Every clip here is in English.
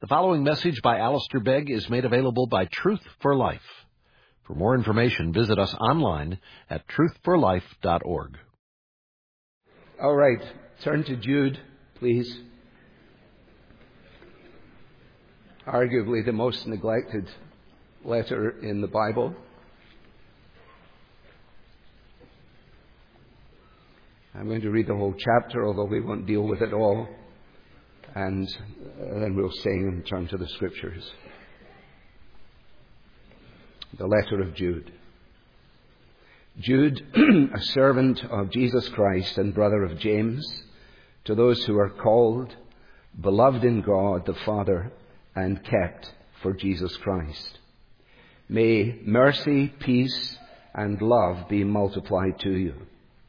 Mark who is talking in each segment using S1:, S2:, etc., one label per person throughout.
S1: The following message by Alistair Begg is made available by Truth for Life. For more information, visit us online at truthforlife.org.
S2: All right, turn to Jude, please. Arguably the most neglected letter in the Bible. I'm going to read the whole chapter, although we won't deal with it all. And then we'll sing and turn to the Scriptures. The letter of Jude. Jude, a servant of Jesus Christ and brother of James, to those who are called, beloved in God the Father, and kept for Jesus Christ. May mercy, peace, and love be multiplied to you.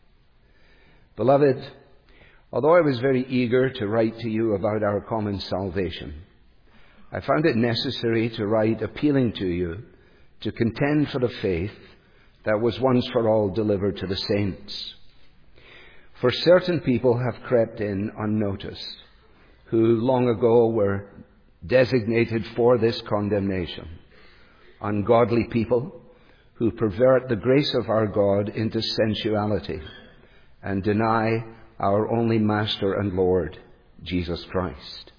S2: Beloved, although I was very eager to write to you about our common salvation, I found it necessary to write appealing to you to contend for the faith that was once for all delivered to the saints. For certain people have crept in unnoticed, who long ago were designated for this condemnation. Ungodly people who pervert the grace of our God into sensuality and deny our only Master and Lord, Jesus Christ.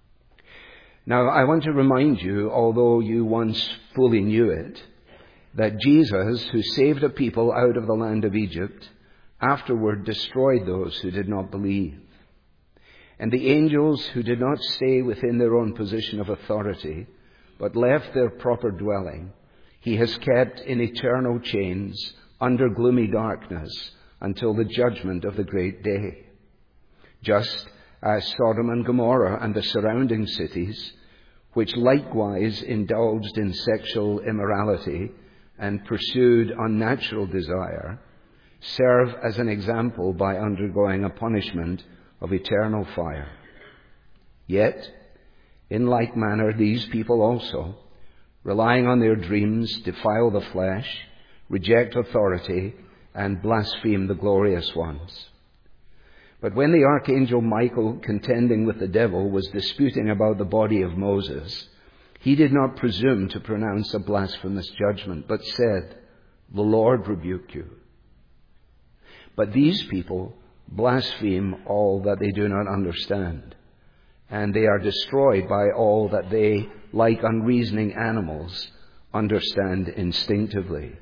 S2: Now, I want to remind you, although you once fully knew it, that Jesus, who saved a people out of the land of Egypt, afterward destroyed those who did not believe. And the angels who did not stay within their own position of authority, but left their proper dwelling, he has kept in eternal chains under gloomy darkness until the judgment of the great day. Just as Sodom and Gomorrah and the surrounding cities, which likewise indulged in sexual immorality and pursued unnatural desire, serve as an example by undergoing a punishment of eternal fire. Yet, in like manner, these people also, relying on their dreams, defile the flesh, reject authority, and blaspheme the glorious ones. But when the archangel Michael, contending with the devil, was disputing about the body of Moses, he did not presume to pronounce a blasphemous judgment, but said, "The Lord rebuke you." But these people blaspheme all that they do not understand, and they are destroyed by all that they, like unreasoning animals, understand instinctively.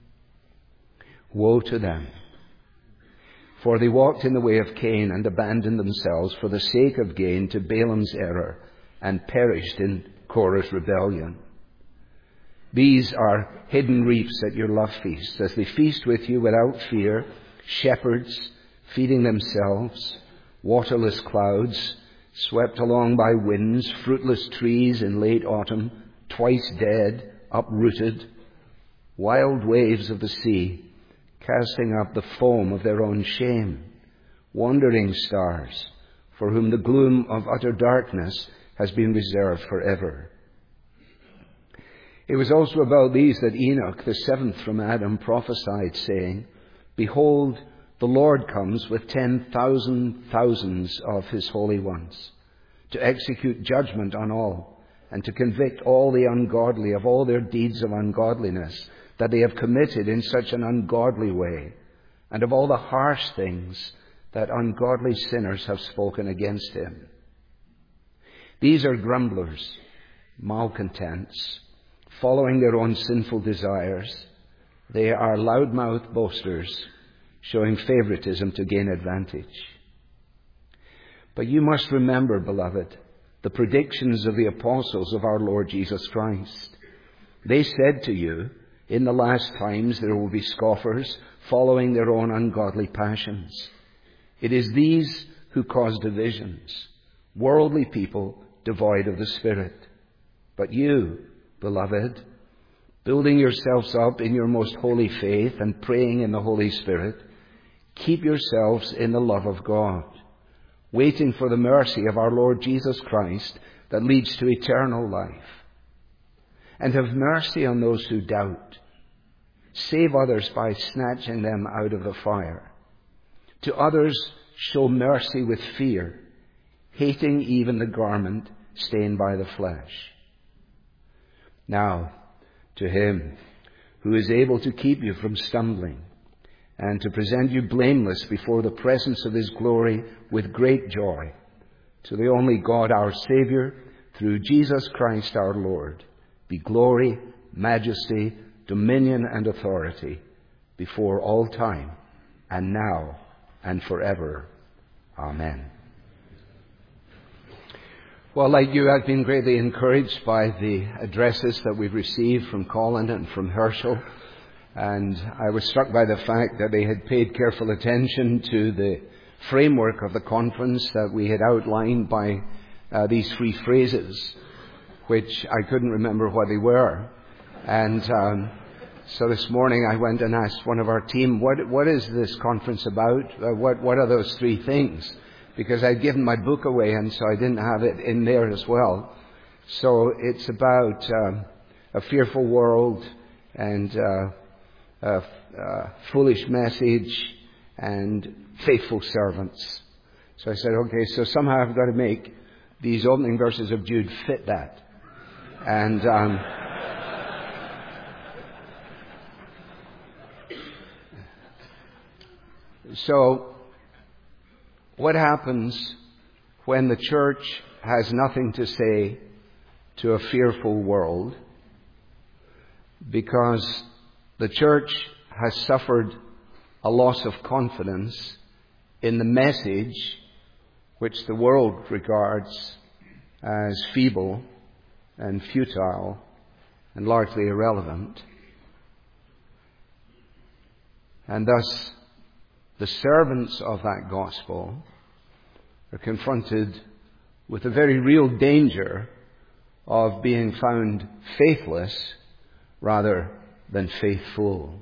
S2: Woe to them! For they walked in the way of Cain and abandoned themselves for the sake of gain to Balaam's error and perished in Korah's rebellion. These are hidden reefs at your love feast, as they feast with you without fear, shepherds feeding themselves, waterless clouds, swept along by winds, fruitless trees in late autumn, twice dead, uprooted, wild waves of the sea, casting up the foam of their own shame, wandering stars, for whom the gloom of utter darkness has been reserved forever. It was also about these that Enoch, the seventh from Adam, prophesied, saying, "Behold, the Lord comes with 10,000 thousands of his holy ones, to execute judgment on all, and to convict all the ungodly of all their deeds of ungodliness that they have committed in such an ungodly way, and of all the harsh things that ungodly sinners have spoken against him." These are grumblers, malcontents, following their own sinful desires. They are loudmouth boasters, showing favoritism to gain advantage. But you must remember, beloved, the predictions of the apostles of our Lord Jesus Christ. They said to you, "In the last times there will be scoffers, following their own ungodly passions." It is these who cause divisions, worldly people devoid of the Spirit. But you, beloved, building yourselves up in your most holy faith and praying in the Holy Spirit, keep yourselves in the love of God, waiting for the mercy of our Lord Jesus Christ that leads to eternal life. And have mercy on those who doubt. Save others by snatching them out of the fire. To others show mercy with fear, hating even the garment stained by the flesh. Now, to Him who is able to keep you from stumbling and to present you blameless before the presence of His glory with great joy, to the only God our Saviour, through Jesus Christ our Lord, be glory, majesty, dominion and authority before all time, and now and forever. Amen. Well, like you, I've been greatly encouraged by the addresses that we've received from Colin and from Herschel. And I was struck by the fact that they had paid careful attention to the framework of the conference that we had outlined by these three phrases, which I couldn't remember what they were. And so this morning I went and asked one of our team, what is this conference about? What are those three things? Because I'd given my book away, and so I didn't have it in there as well. So it's about a fearful world and a foolish message and faithful servants. So I said, okay, so somehow I've got to make these opening verses of Jude fit that. And so what happens when the church has nothing to say to a fearful world? Because the church has suffered a loss of confidence in the message which the world regards as feeble and futile and largely irrelevant. And thus, the servants of that gospel are confronted with a very real danger of being found faithless rather than faithful.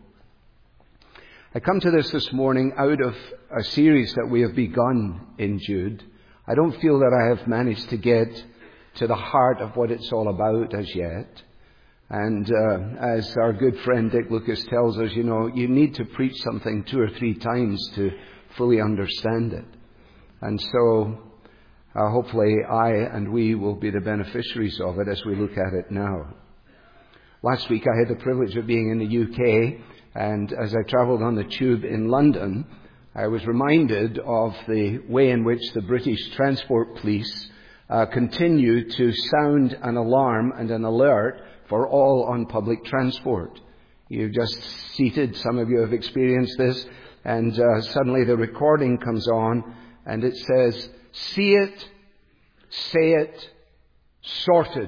S2: I come to this morning out of a series that we have begun in Jude. I don't feel that I have managed to get to the heart of what it's all about as yet. And as our good friend Dick Lucas tells us, you need to preach something 2 or 3 times to fully understand it. And so hopefully I and we will be the beneficiaries of it as we look at it now. Last week I had the privilege of being in the UK, and as I travelled on the tube in London, I was reminded of the way in which the British Transport Police continue to sound an alarm and an alert for all on public transport. You've just seated, some of you have experienced this, and suddenly the recording comes on and it says, "See it, say it, sorted."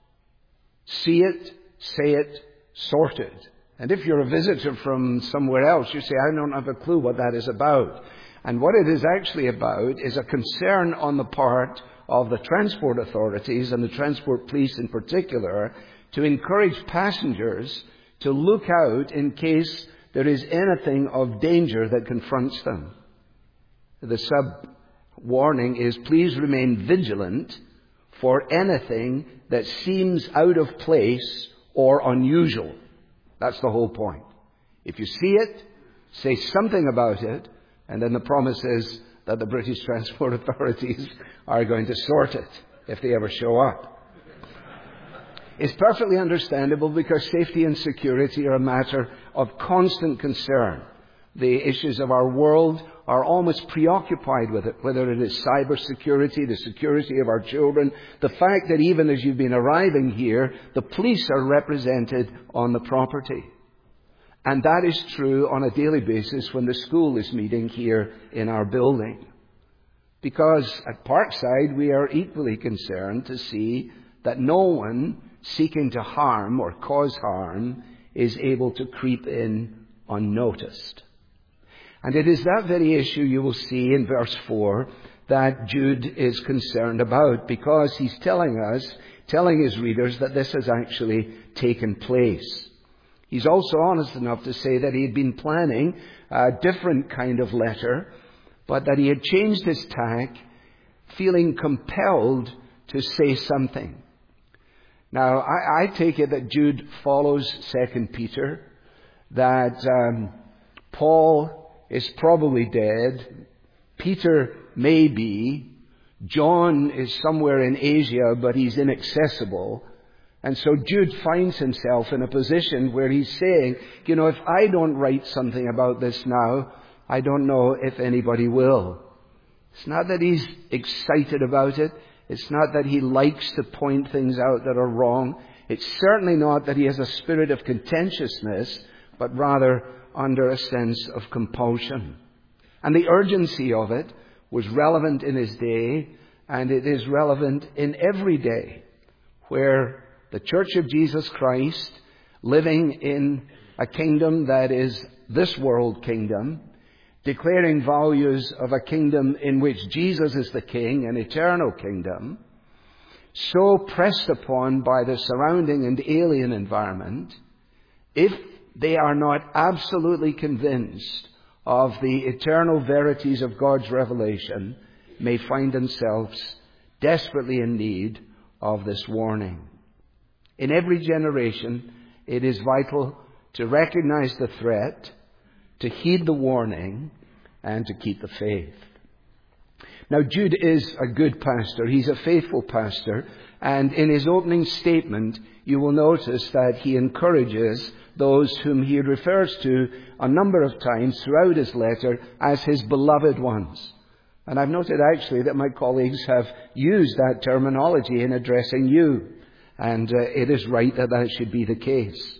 S2: See it, say it, sorted. And if you're a visitor from somewhere else, you say, I don't have a clue what that is about. And what it is actually about is a concern on the part of the transport authorities and the transport police in particular to encourage passengers to look out in case there is anything of danger that confronts them. The sub-warning is, please remain vigilant for anything that seems out of place or unusual. That's the whole point. If you see it, say something about it, and then the promise is that the British Transport Authorities are going to sort it if they ever show up. It's perfectly understandable because safety and security are a matter of constant concern. The issues of our world are almost preoccupied with it, whether it is cyber security, the security of our children, the fact that even as you've been arriving here, the police are represented on the property. And that is true on a daily basis when the school is meeting here in our building. Because at Parkside, we are equally concerned to see that no one seeking to harm or cause harm is able to creep in unnoticed. And it is that very issue you will see in verse 4 that Jude is concerned about, because he's telling his readers that this has actually taken place. He's also honest enough to say that he had been planning a different kind of letter, but that he had changed his tack, feeling compelled to say something. Now, I take it that Jude follows 2 Peter, that Paul is probably dead, Peter may be, John is somewhere in Asia, but he's inaccessible. And so Jude finds himself in a position where he's saying, if I don't write something about this now, I don't know if anybody will. It's not that he's excited about it. It's not that he likes to point things out that are wrong. It's certainly not that he has a spirit of contentiousness, but rather under a sense of compulsion. And the urgency of it was relevant in his day, and it is relevant in every day, where the Church of Jesus Christ, living in a kingdom that is this world kingdom, declaring values of a kingdom in which Jesus is the King, an eternal kingdom, so pressed upon by the surrounding and alien environment, if they are not absolutely convinced of the eternal verities of God's revelation, may find themselves desperately in need of this warning. In every generation, it is vital to recognize the threat, to heed the warning, and to keep the faith. Now, Jude is a good pastor. He's a faithful pastor. And in his opening statement, you will notice that he encourages those whom he refers to a number of times throughout his letter as his beloved ones. And I've noted actually that my colleagues have used that terminology in addressing you. And it is right that that should be the case.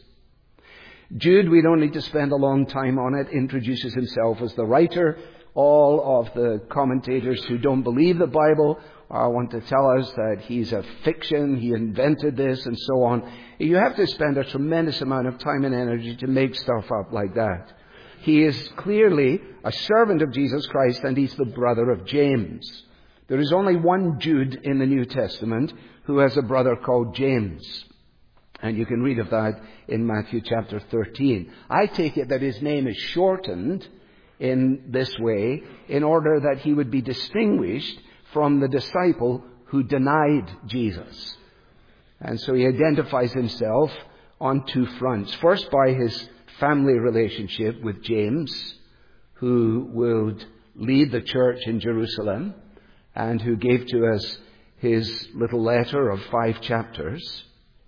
S2: Jude, we don't need to spend a long time on it, introduces himself as the writer. All of the commentators who don't believe the Bible want to tell us that he's a fiction, he invented this, and so on. You have to spend a tremendous amount of time and energy to make stuff up like that. He is clearly a servant of Jesus Christ, and he's the brother of James. There is only one Jude in the New Testament who has a brother called James. And you can read of that in Matthew chapter 13. I take it that his name is shortened in this way in order that he would be distinguished from the disciple who denied Jesus. And so he identifies himself on two fronts. First, by his family relationship with James, who would lead the church in Jerusalem and who gave to us his little letter of 5 chapters.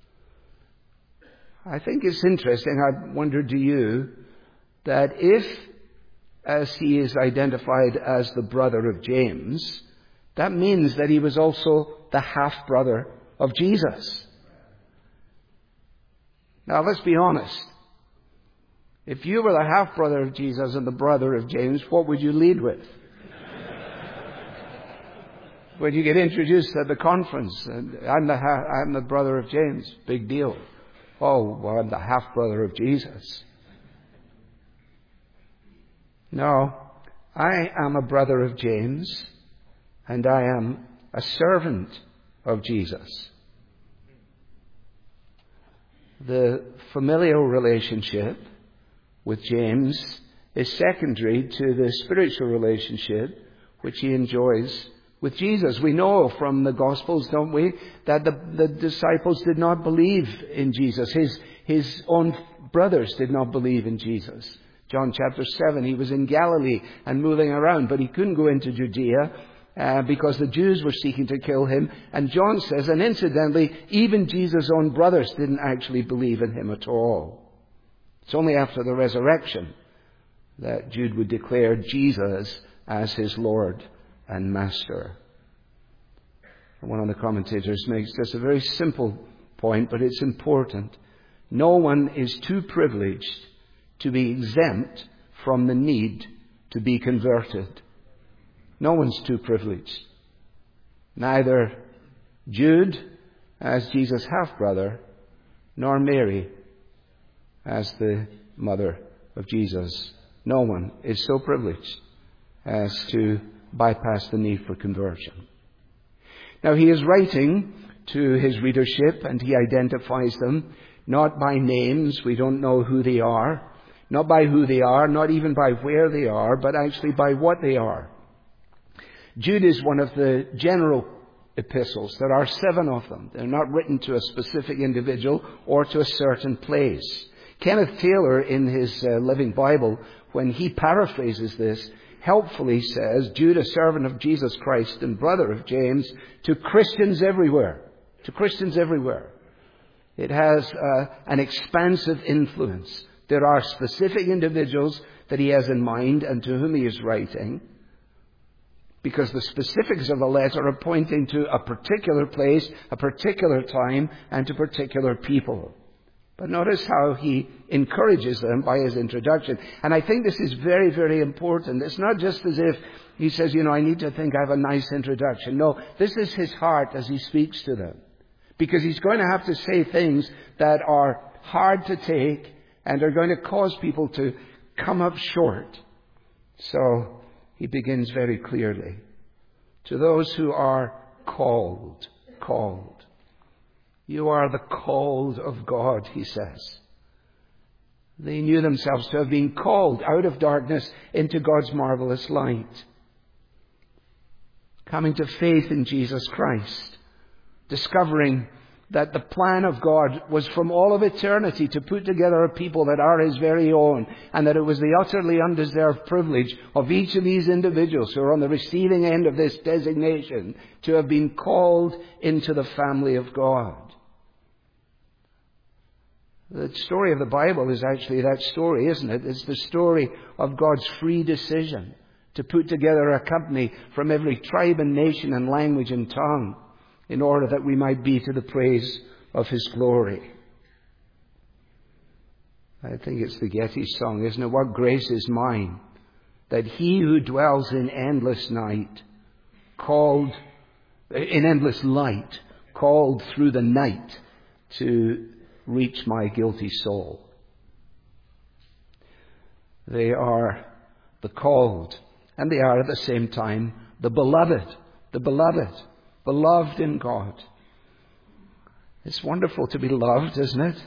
S2: I think it's interesting, I wonder to you, that if, as he is identified as the brother of James, that means that he was also the half-brother of Jesus. Now, let's be honest. If you were the half-brother of Jesus and the brother of James, what would you lead with? When you get introduced at the conference, and I'm the brother of James, big deal. Oh, well, I'm the half-brother of Jesus. No, I am a brother of James, and I am a servant of Jesus. The familial relationship with James is secondary to the spiritual relationship which he enjoys with Jesus. We know from the Gospels, don't we, that the disciples did not believe in Jesus. His own brothers did not believe in Jesus. John chapter 7, he was in Galilee and moving around, but he couldn't go into Judea because the Jews were seeking to kill him. And John says, and incidentally, even Jesus' own brothers didn't actually believe in him at all. It's only after the resurrection that Jude would declare Jesus as his Lord and Master. One of the commentators makes this a very simple point, but it's important. No one is too privileged to be exempt from the need to be converted. No one's too privileged. Neither Jude as Jesus' half-brother, nor Mary as the mother of Jesus. No one is so privileged as to bypass the need for conversion. Now, he is writing to his readership, and he identifies them not by names. We don't know who they are. Not by who they are, not even by where they are, but actually by what they are. Jude is one of the general epistles. There are 7 of them. They're not written to a specific individual or to a certain place. Kenneth Taylor, in his Living Bible, when he paraphrases this, helpfully says, Jude, a servant of Jesus Christ and brother of James, to Christians everywhere. To Christians everywhere. It has an expansive influence. There are specific individuals that he has in mind and to whom he is writing, because the specifics of the letter are pointing to a particular place, a particular time, and to particular people. But notice how he encourages them by his introduction. And I think this is very, very important. It's not just as if he says, I need to think I have a nice introduction. No, this is his heart as he speaks to them. Because he's going to have to say things that are hard to take and are going to cause people to come up short. So he begins very clearly. To those who are called. You are the called of God, he says. They knew themselves to have been called out of darkness into God's marvelous light. Coming to faith in Jesus Christ. Discovering that the plan of God was from all of eternity to put together a people that are his very own, and that it was the utterly undeserved privilege of each of these individuals who are on the receiving end of this designation to have been called into the family of God. The story of the Bible is actually that story, isn't it? It's the story of God's free decision to put together a company from every tribe and nation and language and tongue in order that we might be to the praise of his glory. I think it's the Getty song, isn't it? What grace is mine, that he who dwells in endless night, in endless light, called through the night to reach my guilty soul. They are the called, and they are at the same time the beloved, beloved in God. It's wonderful to be loved, isn't it?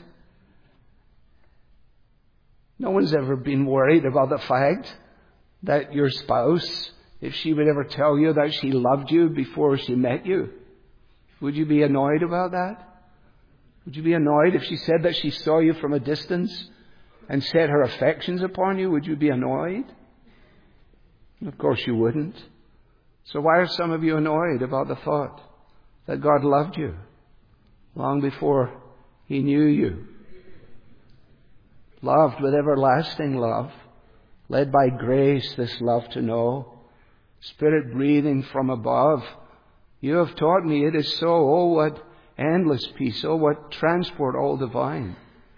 S2: No one's ever been worried about the fact that your spouse, if she would ever tell you that she loved you before she met you. Would you be annoyed about that? Would you be annoyed if she said that she saw you from a distance and set her affections upon you? Would you be annoyed? Of course you wouldn't. So why are some of you annoyed about the thought that God loved you long before he knew you? Loved with everlasting love, led by grace this love to know, Spirit breathing from above. You have taught me it is so. Oh, what endless peace. Oh, what transport all divine.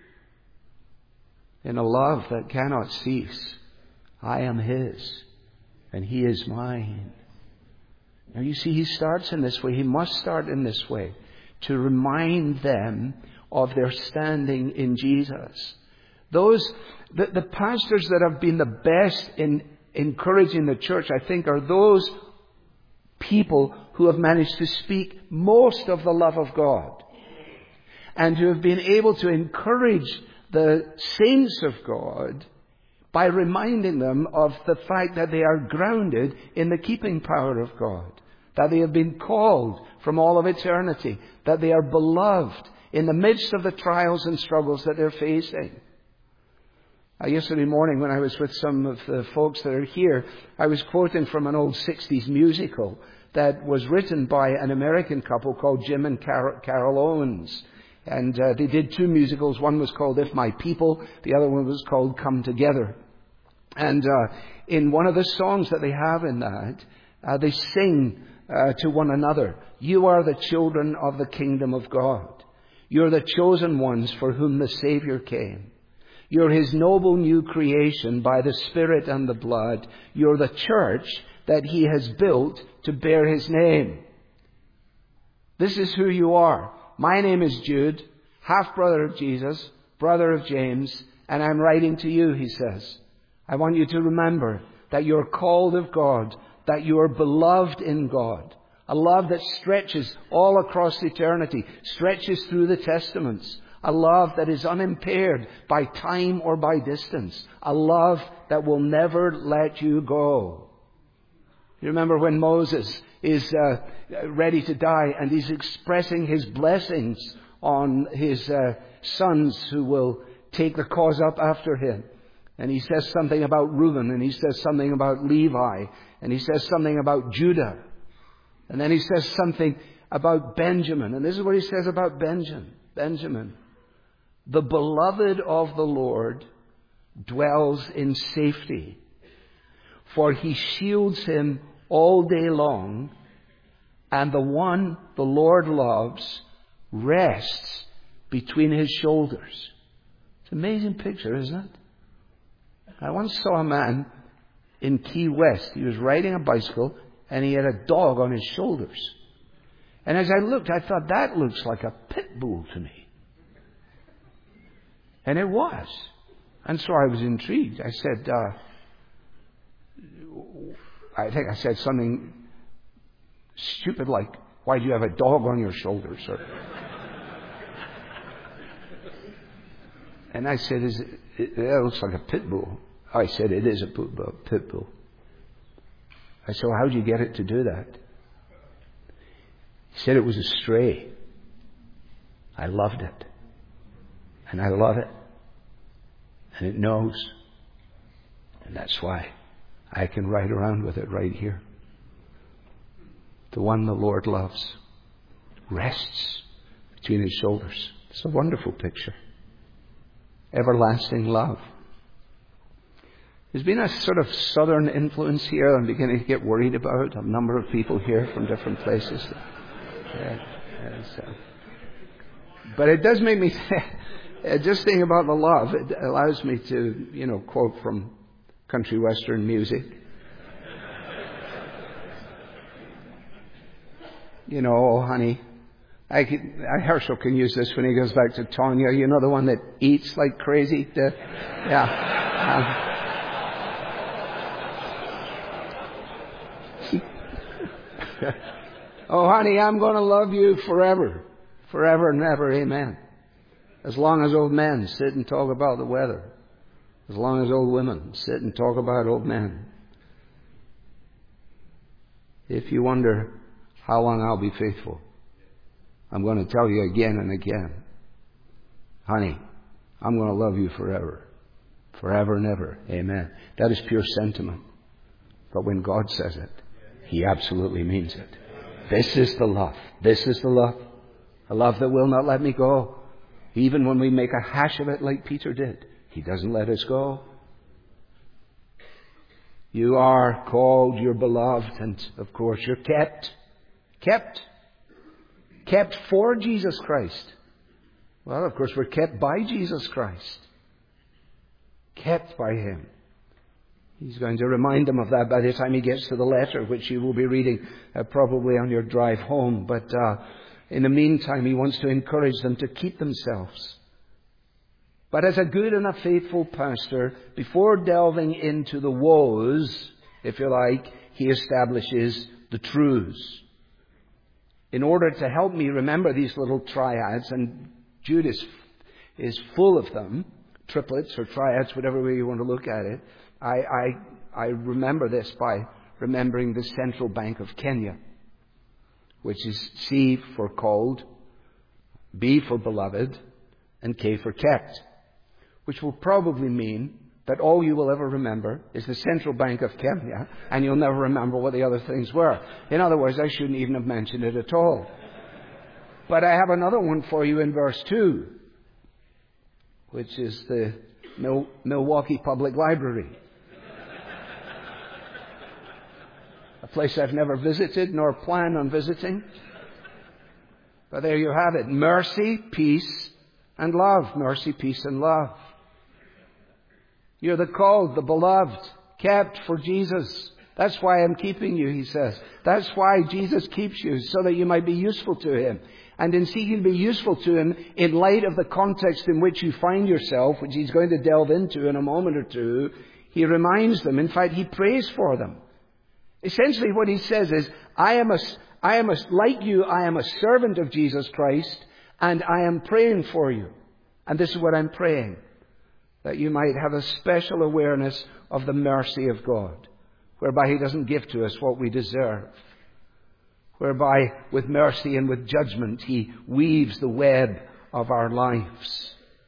S2: In a love that cannot cease. I am his and he is mine. Now you see, he starts in this way. He must start in this way to remind them of their standing in Jesus. The pastors that have been the best in encouraging the church, I think, are those people who have managed to speak most of the love of God and who have been able to encourage the saints of God by reminding them of the fact that they are grounded in the keeping power of God, that they have been called from all of eternity, that they are beloved in the midst of the trials and struggles that they're facing. Yesterday morning when I was with some of the folks that are here, I was quoting from an old 60s musical that was written by an American couple called Jim and Carol Owens. And they did two musicals. One was called If My People. The other one was called Come Together. And in one of the songs that they have in that, they sing to one another, "You are the children of the kingdom of God. You're the chosen ones for whom the Savior came. You're his noble new creation by the Spirit and the blood. You're the church that he has built to bear his name. This is who you are. My name is Jude, half-brother of Jesus, brother of James, and I'm writing to you," he says. "I want you to remember that you're called of God, that you are beloved in God, a love that stretches all across eternity, stretches through the Testaments, a love that is unimpaired by time or by distance, a love that will never let you go." You remember when Moses is ready to die and he's expressing his blessings on his sons who will take the cause up after him. And he says something about Reuben, and he says something about Levi, and he says something about Judah. And then he says something about Benjamin. And this is what he says about Benjamin. The beloved of the Lord dwells in safety, for he shields him all day long, and the one the Lord loves rests between his shoulders. It's an amazing picture, isn't it? I once saw a man in Key West. He was riding a bicycle and he had a dog on his shoulders. And as I looked, I thought, that looks like a pit bull to me. And it was. And so I was intrigued. I said, I think I said something stupid like, why do you have a dog on your shoulders? And I said, it looks like a pit bull. I said, it is a pit bull. I said, well, how did you get it to do that? He said it was a stray. I loved it. And I love it. And it knows. And that's why I can ride around with it right here. The one the Lord loves rests between his shoulders. It's a wonderful picture. Everlasting love. There's been a sort of southern influence here I'm beginning to get worried about. A number of people here from different places. But it does make me just think about the love. It allows me to, quote from country western music. Oh honey, Herschel can use this when he goes back to Tanya. The one that eats like crazy. Oh honey, I'm going to love you forever. Forever and ever, amen. As long as old men sit and talk about the weather. As long as old women sit and talk about old men. If you wonder how long I'll be faithful, I'm going to tell you again and again. Honey, I'm going to love you forever. Forever and ever. Amen. That is pure sentiment. But when God says it, He absolutely means it. This is the love. This is the love. A love that will not let me go. Even when we make a hash of it like Peter did, He doesn't let us go. You are called, you're beloved, and of course you're kept. Kept for Jesus Christ. Well, of course we're kept by Jesus Christ. Kept by Him. He's going to remind them of that by the time he gets to the letter, which you will be reading probably on your drive home. But in the meantime, he wants to encourage them to keep themselves. But as a good and a faithful pastor, before delving into the woes, if you like, he establishes the truths. In order to help me remember these little triads, and Jude is full of them, triplets or triads, whatever way you want to look at it, I remember this by remembering the Central Bank of Kenya, which is C for called, B for beloved, and K for kept, which will probably mean that all you will ever remember is the Central Bank of Kenya, and you'll never remember what the other things were. In other words, I shouldn't even have mentioned it at all. But I have another one for you in verse 2, which is the Milwaukee Public Library. A place I've never visited nor plan on visiting. But there you have it. Mercy, peace, and love. Mercy, peace, and love. You're the called, the beloved, kept for Jesus. That's why I'm keeping you, he says. That's why Jesus keeps you, so that you might be useful to Him. And in seeking to be useful to Him, in light of the context in which you find yourself, which he's going to delve into in a moment or two, he reminds them. In fact, he prays for them. Essentially what he says is, like you, I am a servant of Jesus Christ, and I am praying for you. And this is what I'm praying. That you might have a special awareness of the mercy of God, whereby He doesn't give to us what we deserve. Whereby, with mercy and with judgment, He weaves the web of our lives.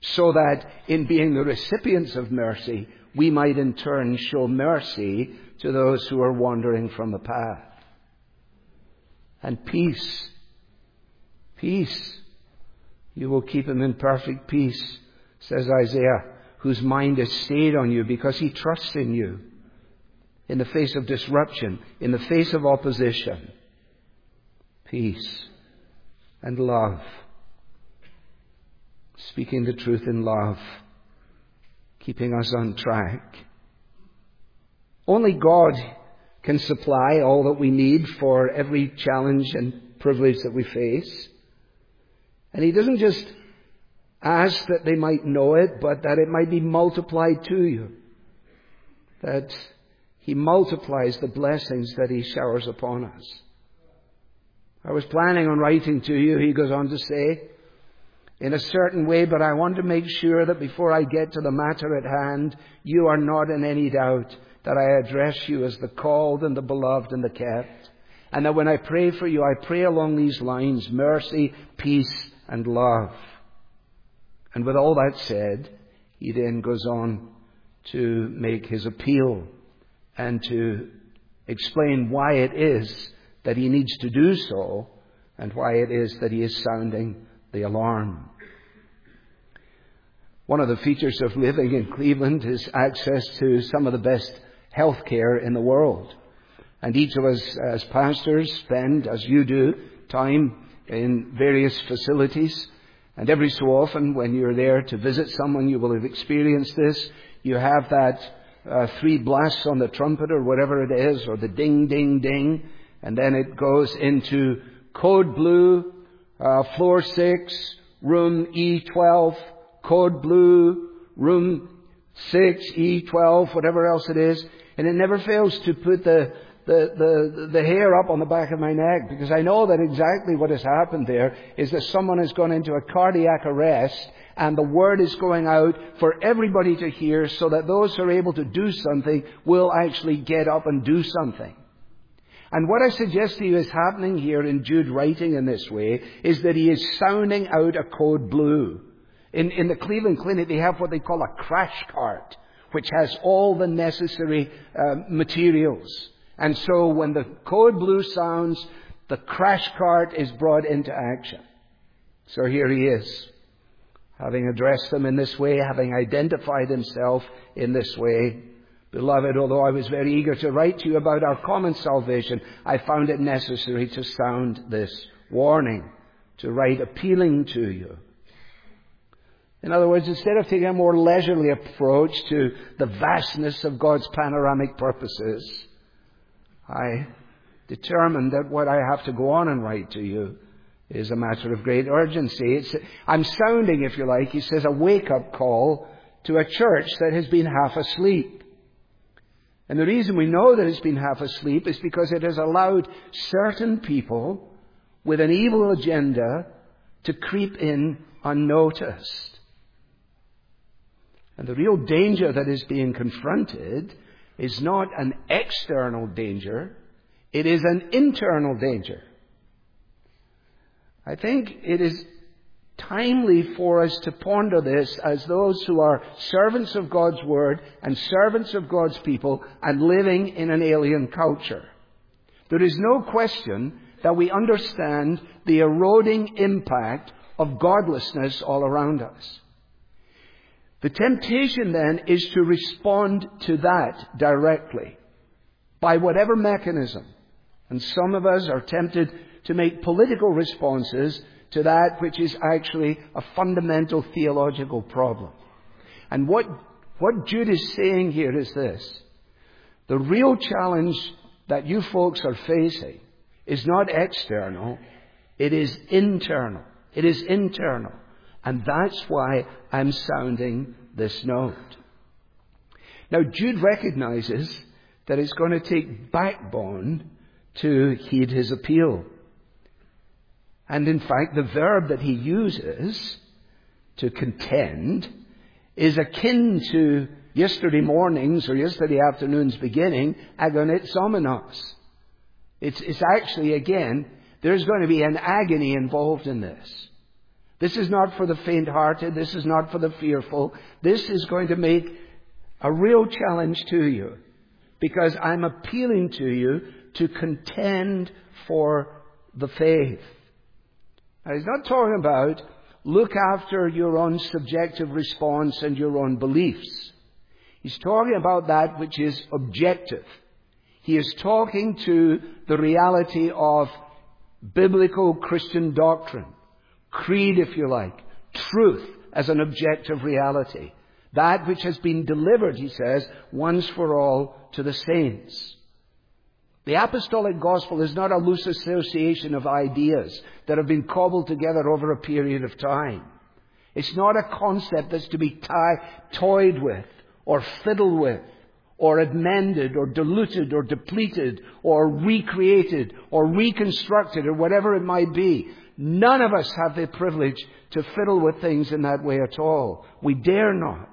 S2: so that in being the recipients of mercy, we might in turn show mercy to those who are wandering from the path. And peace. Peace. You will keep him in perfect peace, says Isaiah, whose mind is stayed on you because he trusts in you. In the face of disruption, in the face of opposition. Peace and love. Speaking the truth in love. Keeping us on track. Only God can supply all that we need for every challenge and privilege that we face. And he doesn't just ask that they might know it, but that it might be multiplied to you. That he multiplies the blessings that he showers upon us. I was planning on writing to you, he goes on to say, in a certain way, but I want to make sure that before I get to the matter at hand, you are not in any doubt that I address you as the called and the beloved and the kept. And that when I pray for you, I pray along these lines: mercy, peace, and love. And with all that said, he then goes on to make his appeal and to explain why it is that he needs to do so and why it is that he is sounding the alarm. One of the features of living in Cleveland is access to some of the best health care in the world. And each of us as pastors spend, as you do, time in various facilities. And every so often when you're there to visit someone, you will have experienced this. You have that 3 blasts on the trumpet or whatever it is, or the ding, ding, ding. And then it goes into code blue, floor 6, room E12, code blue, room 6, E12, whatever else it is. And it never fails to put the hair up on the back of my neck, because I know that exactly what has happened there is that someone has gone into a cardiac arrest, and the word is going out for everybody to hear, so that those who are able to do something will actually get up and do something. And what I suggest to you is happening here in Jude writing in this way is that he is sounding out a code blue. In the Cleveland Clinic, they have what they call a crash cart, which has all the necessary materials. And so when the code blue sounds, the crash cart is brought into action. So here he is, having addressed them in this way, having identified himself in this way. Beloved, although I was very eager to write to you about our common salvation, I found it necessary to sound this warning, to write appealing to you. In other words, instead of taking a more leisurely approach to the vastness of God's panoramic purposes, I determined that what I have to go on and write to you is a matter of great urgency. I'm sounding, if you like, he says, a wake-up call to a church that has been half asleep. And the reason we know that it's been half asleep is because it has allowed certain people with an evil agenda to creep in unnoticed. And the real danger that is being confronted is not an external danger, it is an internal danger. I think it is timely for us to ponder this as those who are servants of God's Word and servants of God's people and living in an alien culture. There is no question that we understand the eroding impact of godlessness all around us. The temptation then is to respond to that directly by whatever mechanism. And some of us are tempted to make political responses to that which is actually a fundamental theological problem. And what Jude is saying here is this. The real challenge that you folks are facing is not external, it is internal. It is internal. And that's why I'm sounding this note. Now, Jude recognizes that it's going to take backbone to heed his appeal. And in fact, the verb that he uses to contend is akin to yesterday morning's or yesterday afternoon's beginning, agonitzomenos. It's actually, again, there's going to be an agony involved in this. This is not for the faint-hearted. This is not for the fearful. This is going to make a real challenge to you, because I'm appealing to you to contend for the faith. Now, he's not talking about look after your own subjective response and your own beliefs. He's talking about that which is objective. He is talking to the reality of biblical Christian doctrine, creed, if you like, truth as an objective reality. That which has been delivered, he says, once for all to the saints. The apostolic gospel is not a loose association of ideas that have been cobbled together over a period of time. It's not a concept that's to be toyed with or fiddled with or amended or diluted or depleted or recreated or reconstructed or whatever it might be. None of us have the privilege to fiddle with things in that way at all. We dare not.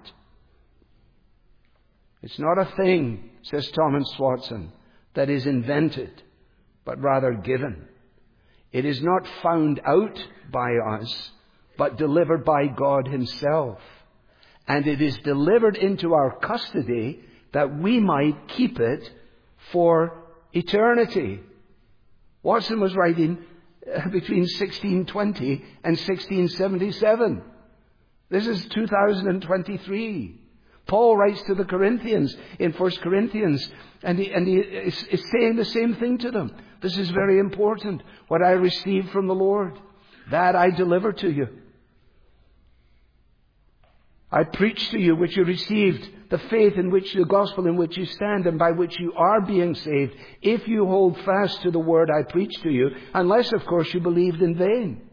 S2: It's not a thing, says Thomas Watson, that is invented, but rather given. It is not found out by us, but delivered by God Himself. And it is delivered into our custody that we might keep it for eternity. Watson was writing between 1620 and 1677. This is 2023. Paul writes to the Corinthians in 1 Corinthians, and he is saying the same thing to them. This is very important. What I received from the Lord, that I deliver to you. I preach to you which you received, the faith in which the gospel in which you stand and by which you are being saved, if you hold fast to the word I preached to you, unless, of course, you believed in vain.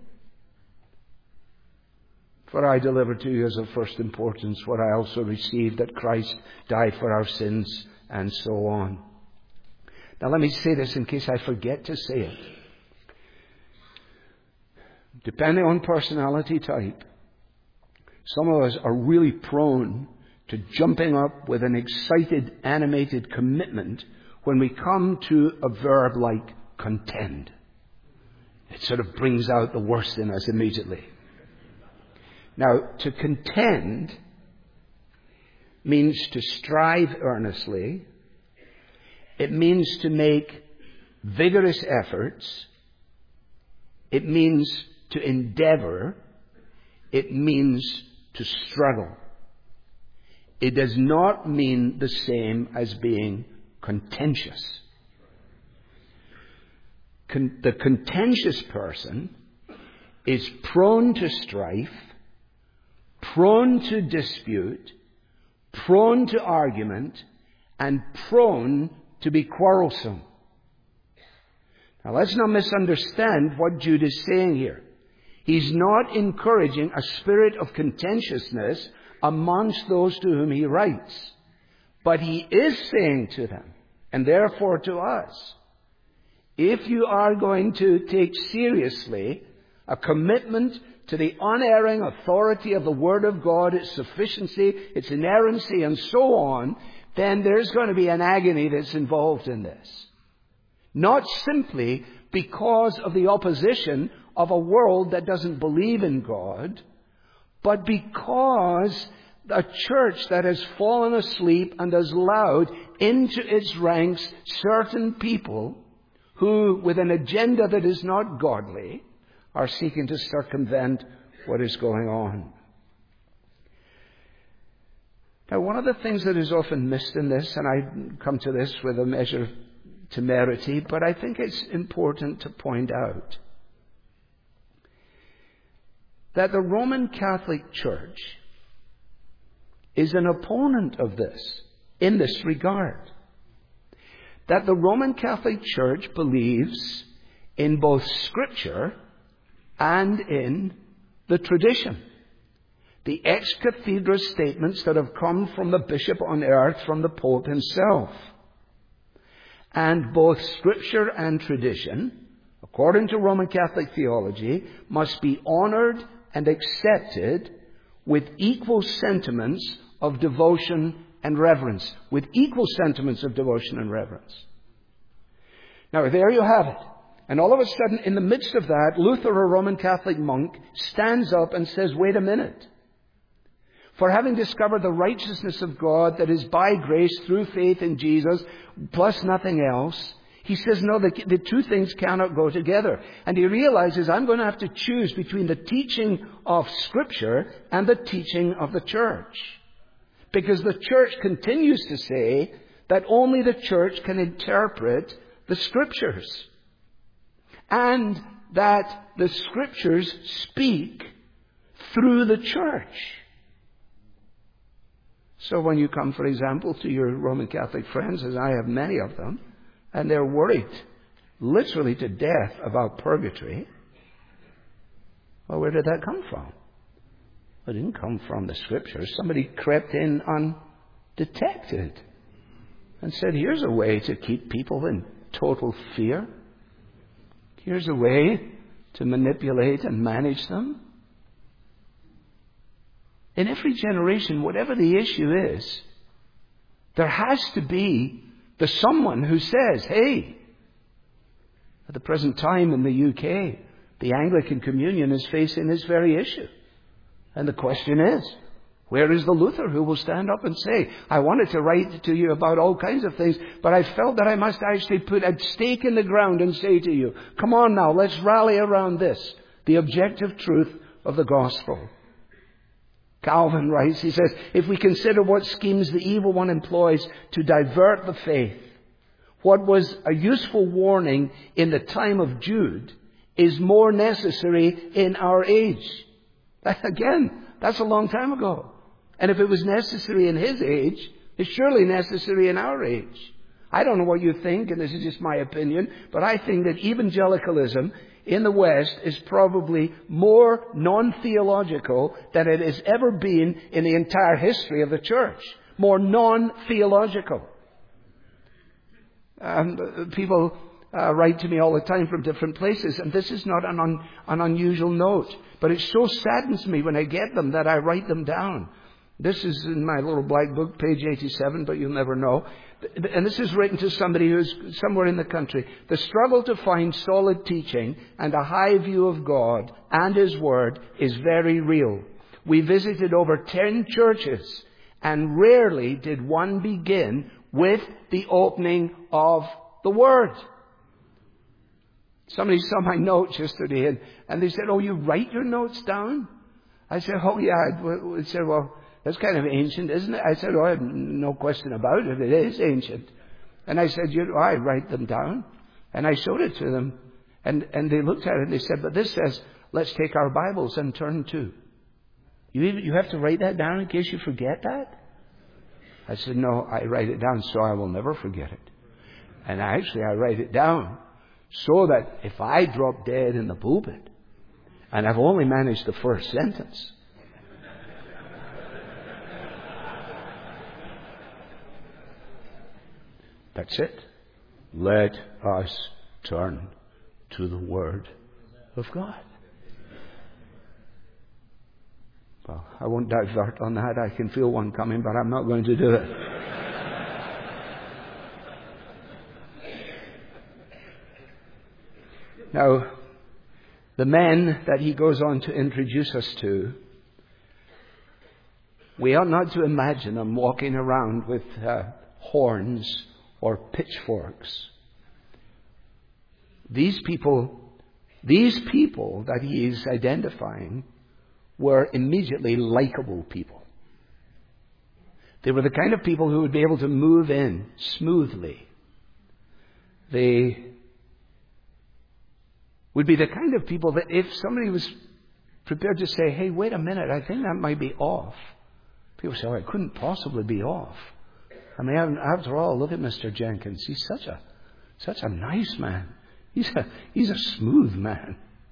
S2: For I delivered to you as of first importance what I also received, that Christ died for our sins, and so on. Now let me say this in case I forget to say it. Depending on personality type, some of us are really prone to jumping up with an excited, animated commitment when we come to a verb like contend. It sort of brings out the worst in us immediately. Now, to contend means to strive earnestly. It means to make vigorous efforts. It means to endeavor. It means to struggle. It does not mean the same as being contentious. The contentious person is prone to strife, prone to dispute, prone to argument, and prone to be quarrelsome. Now let's not misunderstand what Jude is saying here. He's not encouraging a spirit of contentiousness amongst those to whom he writes. But he is saying to them, and therefore to us, if you are going to take seriously a commitment to the unerring authority of the Word of God, its sufficiency, its inerrancy, and so on, then there's going to be an agony that's involved in this. Not simply because of the opposition of a world that doesn't believe in God, but because a church that has fallen asleep and has allowed into its ranks certain people who, with an agenda that is not godly, are seeking to circumvent what is going on. Now, one of the things that is often missed in this, and I come to this with a measure of temerity, but I think it's important to point out, that the Roman Catholic Church is an opponent of this in this regard. That the Roman Catholic Church believes in both Scripture and in the tradition. The ex cathedra statements that have come from the bishop on earth, from the Pope himself. And both Scripture and tradition, according to Roman Catholic theology, must be honored and accepted with equal sentiments of devotion and reverence. With equal sentiments of devotion and reverence. Now, there you have it. And all of a sudden, in the midst of that, Luther, a Roman Catholic monk, stands up and says, wait a minute. For having discovered the righteousness of God that is by grace through faith in Jesus, plus nothing else, he says, no, the two things cannot go together. And he realizes, I'm going to have to choose between the teaching of Scripture and the teaching of the church. Because the church continues to say that only the church can interpret the Scriptures. And that the Scriptures speak through the church. So when you come, for example, to your Roman Catholic friends, as I have many of them, and they're worried literally to death about purgatory, well, where did that come from? It didn't come from the Scriptures. Somebody crept in undetected and said, here's a way to keep people in total fear. Here's a way to manipulate and manage them. In every generation, whatever the issue is, there has to be the someone who says, hey, at the present time in the UK, the Anglican Communion is facing this very issue. And the question is, where is the Luther who will stand up and say, I wanted to write to you about all kinds of things, but I felt that I must actually put a stake in the ground and say to you, come on now, let's rally around this, the objective truth of the gospel. Calvin writes, he says, if we consider what schemes the evil one employs to divert the faith, what was a useful warning in the time of Jude is more necessary in our age. Again, that's a long time ago. And if it was necessary in his age, it's surely necessary in our age. I don't know what you think, and this is just my opinion, but I think that evangelicalism in the West is probably more non-theological than it has ever been in the entire history of the church. More non-theological. People write to me all the time from different places, and this is not an unusual note. But it so saddens me when I get them that I write them down. This is in my little black book, page 87, but you'll never know. And this is written to somebody who's somewhere in the country. The struggle to find solid teaching and a high view of God and His Word is very real. We visited over 10 churches, and rarely did one begin with the opening of the Word. Somebody saw my notes yesterday, and they said, oh, you write your notes down? I said, oh, yeah. They said, well, that's kind of ancient, isn't it? I said, oh, I have no question about it. It is ancient. And I said, I write them down. And I showed it to them. And they looked at it and they said, but this says, let's take our Bibles and turn to. You have to write that down in case you forget that? I said, no, I write it down so I will never forget it. And actually, I write it down so that if I drop dead in the pulpit, and I've only managed the first sentence, that's it. Let us turn to the Word of God. Well, I won't divert on that. I can feel one coming, but I'm not going to do it. Now, the men that he goes on to introduce us to, we ought not to imagine them walking around with horns or pitchforks. These people that he is identifying were immediately likable people. They were the kind of people who would be able to move in smoothly. They would be the kind of people that if somebody was prepared to say, hey, wait a minute, I think that might be off. People say, oh, it couldn't possibly be off. I mean, after all, look at Mr. Jenkins. He's such a nice man. He's a smooth man.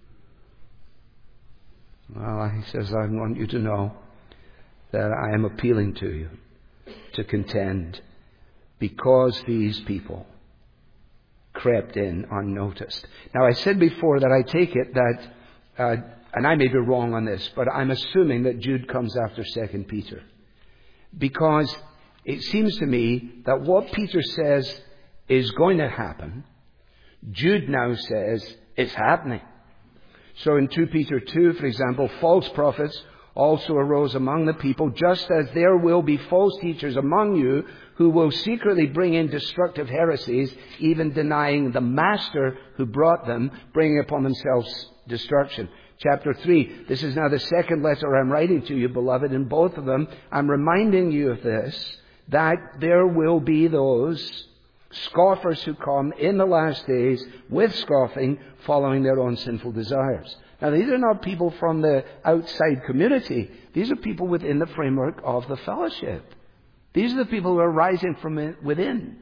S2: Well, he says, I want you to know that I am appealing to you to contend because these people crept in unnoticed. Now, I said before that I take it that, and I may be wrong on this, but I'm assuming that Jude comes after 2 Peter. Because it seems to me that what Peter says is going to happen Jude now says it's happening. So in 2 Peter 2, for example, false prophets also arose among the people, just as there will be false teachers among you who will secretly bring in destructive heresies, even denying the master who brought them, bringing upon themselves destruction. Chapter 3, this is now the second letter I'm writing to you, beloved. In both of them, I'm reminding you of this, that there will be those scoffers who come in the last days with scoffing, following their own sinful desires. Now, these are not people from the outside community. These are people within the framework of the fellowship. These are the people who are rising from within.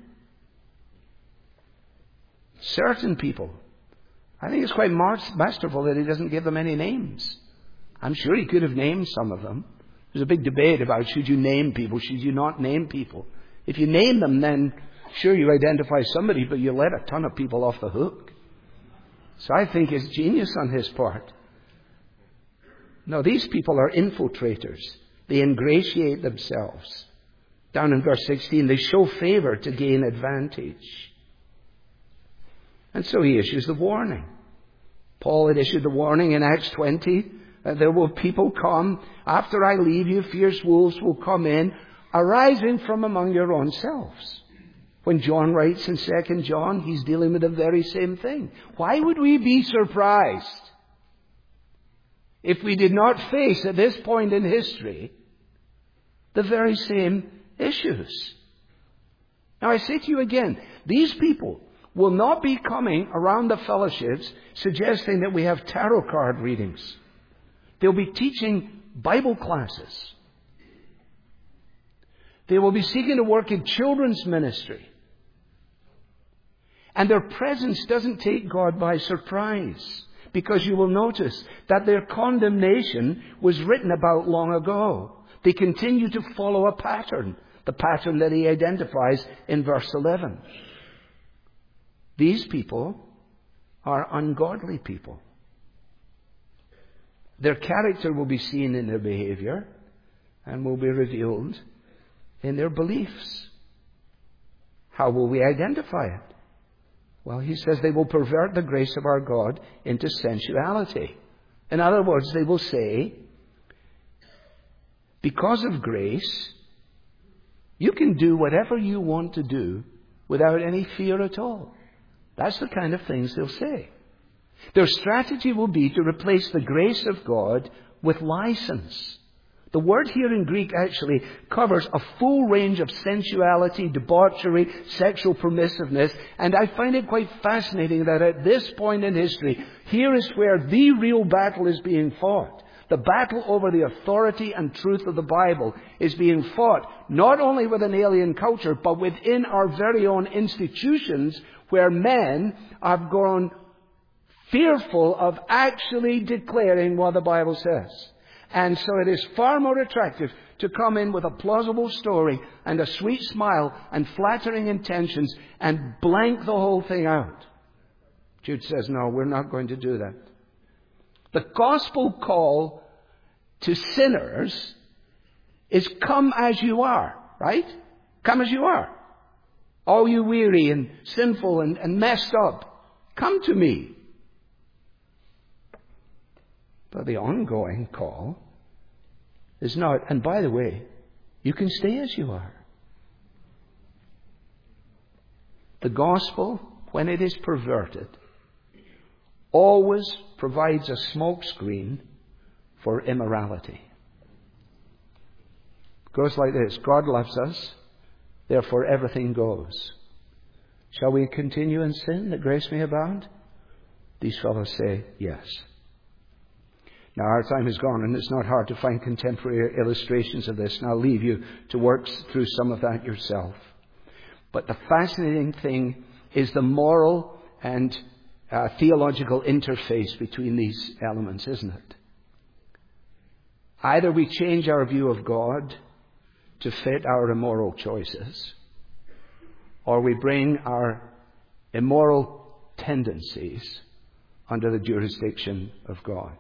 S2: Certain people. I think it's quite masterful that he doesn't give them any names. I'm sure he could have named some of them. There's a big debate about should you name people, should you not name people. If you name them, then sure you identify somebody, but you let a ton of people off the hook. So I think it's genius on his part. No, these people are infiltrators. They ingratiate themselves. Down in verse 16, they show favor to gain advantage. And so he issues the warning. Paul had issued the warning in Acts 20. There will people come, after I leave you, fierce wolves will come in, arising from among your own selves. When John writes in 2 John, he's dealing with the very same thing. Why would we be surprised if we did not face, at this point in history, the very same issues? Now I say to you again, these people will not be coming around the fellowships suggesting that we have tarot card readings. They'll be teaching Bible classes. They will be seeking to work in children's ministry. And their presence doesn't take God by surprise, because you will notice that their condemnation was written about long ago. They continue to follow a pattern, the pattern that he identifies in verse 11. These people are ungodly people. Their character will be seen in their behavior and will be revealed in their beliefs. How will we identify it? Well, he says they will pervert the grace of our God into sensuality. In other words, they will say, because of grace, you can do whatever you want to do without any fear at all. That's the kind of things they'll say. Their strategy will be to replace the grace of God with license. The word here in Greek actually covers a full range of sensuality, debauchery, sexual permissiveness, and I find it quite fascinating that at this point in history, here is where the real battle is being fought. The battle over the authority and truth of the Bible is being fought not only with an alien culture, but within our very own institutions, where men have grown fearful of actually declaring what the Bible says. And so it is far more attractive to come in with a plausible story and a sweet smile and flattering intentions and blank the whole thing out. Jude says, no, we're not going to do that. The gospel call to sinners is come as you are, right? Come as you are. All you weary and sinful and messed up, come to me. But the ongoing call is not, and by the way, you can stay as you are. The gospel, when it is perverted, always provides a smokescreen for immorality. It goes like this: God loves us, therefore everything goes. Shall we continue in sin that grace may abound? These fellows say yes. Now our time is gone, and it's not hard to find contemporary illustrations of this, and I'll leave you to work through some of that yourself. But the fascinating thing is the moral and theological interface between these elements, isn't it? Either we change our view of God to fit our immoral choices, or we bring our immoral tendencies under the jurisdiction of God.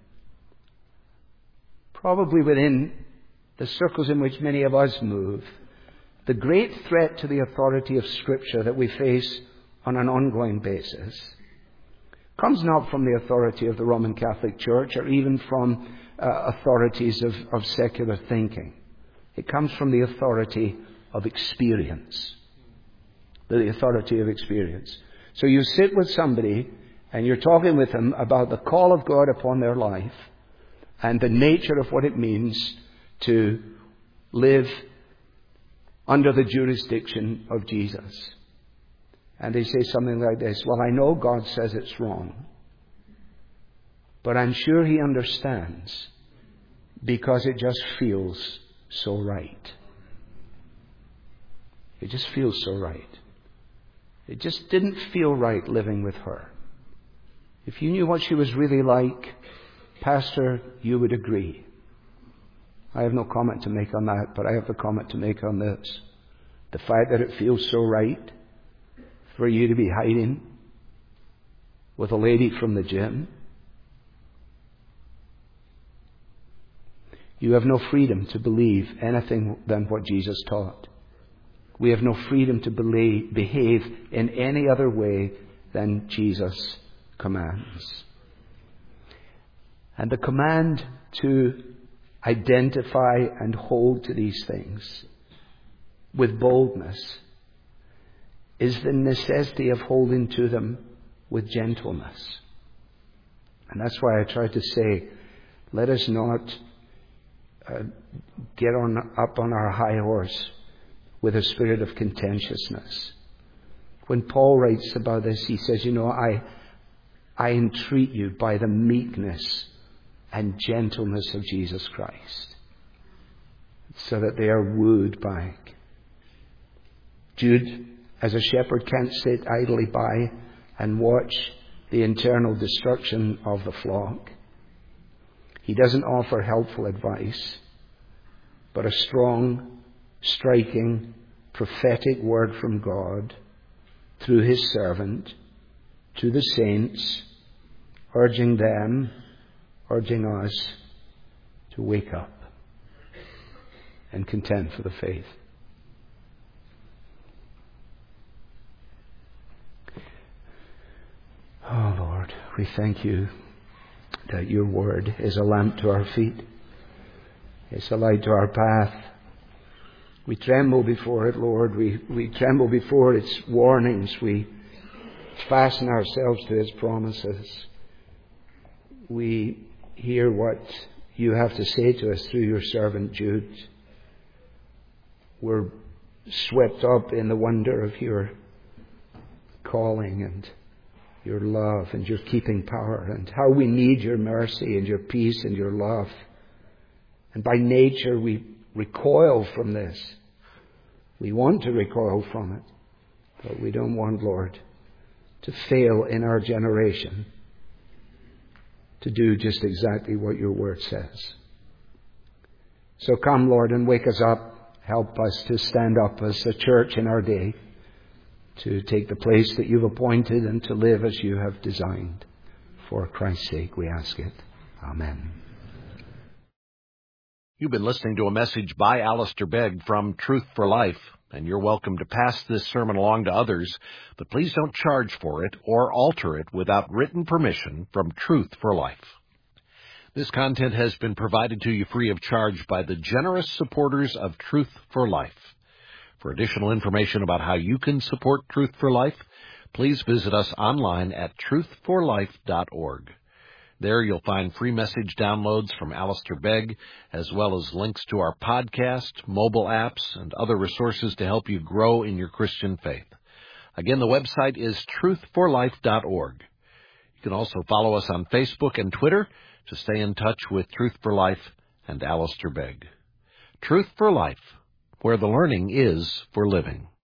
S2: Probably within the circles in which many of us move, the great threat to the authority of Scripture that we face on an ongoing basis comes not from the authority of the Roman Catholic Church or even from authorities of secular thinking. It comes from the authority of experience. The authority of experience. So you sit with somebody and you're talking with them about the call of God upon their life and the nature of what it means to live under the jurisdiction of Jesus. And they say something like this: well, I know God says it's wrong, but I'm sure He understands because it just feels so right. It just feels so right. It just didn't feel right living with her. If you knew what she was really like, Pastor, you would agree. I have no comment to make on that, but I have a comment to make on this. The fact that it feels so right for you to be hiding with a lady from the gym. You have no freedom to believe anything than what Jesus taught. We have no freedom to behave in any other way than Jesus commands. And the command to identify and hold to these things with boldness is the necessity of holding to them with gentleness. And that's why I try to say, let us not get up on our high horse with a spirit of contentiousness. When Paul writes about this, he says, I entreat you by the meekness and gentleness of Jesus Christ, so that they are wooed back. Jude, as a shepherd, can't sit idly by and watch the internal destruction of the flock. He doesn't offer helpful advice, but a strong, striking, prophetic word from God through His servant to the saints, urging us to wake up and contend for the faith. Oh Lord, we thank you that your word is a lamp to our feet. It's a light to our path. We tremble before it, Lord. We tremble before its warnings. We fasten ourselves to its promises. We hear what you have to say to us through your servant Jude. We're swept up in the wonder of your calling and your love and your keeping power, and how we need your mercy and your peace and your love. And by nature we recoil from this. We want to recoil from it, but we don't want, Lord, to fail in our generation to do just exactly what your word says. So come, Lord, and wake us up. Help us to stand up as a church in our day, to take the place that you've appointed and to live as you have designed. For Christ's sake we ask it. Amen.
S1: You've been listening to a message by Alistair Begg from Truth for Life, and you're welcome to pass this sermon along to others, but please don't charge for it or alter it without written permission from Truth for Life. This content has been provided to you free of charge by the generous supporters of Truth for Life. For additional information about how you can support Truth for Life, please visit us online at truthforlife.org. There you'll find free message downloads from Alistair Begg, as well as links to our podcast, mobile apps, and other resources to help you grow in your Christian faith. Again, the website is truthforlife.org. You can also follow us on Facebook and Twitter to stay in touch with Truth for Life and Alistair Begg. Truth for Life, where the learning is for living.